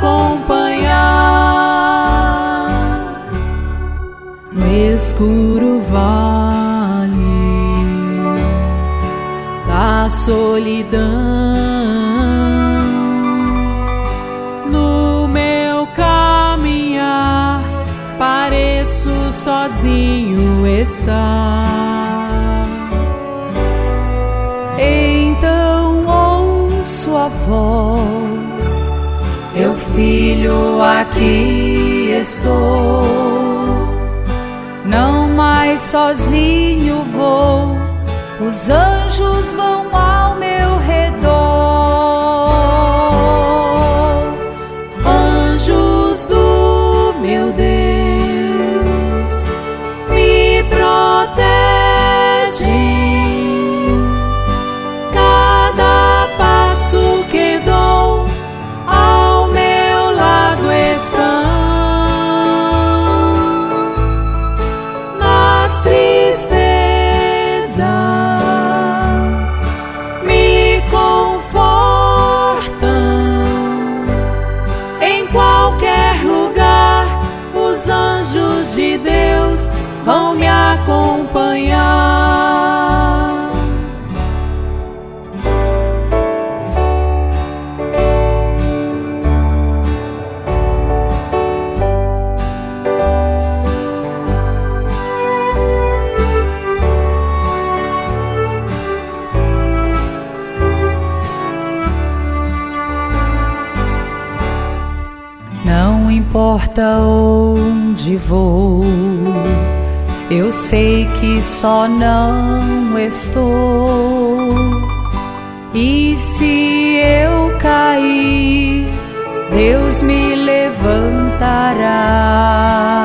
acompanhar no escuro vale da solidão. No meu caminhar pareço sozinho estar. Então ouço a voz: meu filho, aqui estou. Não mais sozinho vou, os anjos vão ao meu redor. Anjos do meu Deus, me protegem. Cada passo que dou, ao meu lado estão. Nas tristezas me confortam. Em qualquer lugar, os anjos de Deus vão me acompanhar. Não importa onde vou, eu sei que só não estou. E se eu cair, Deus me levantará.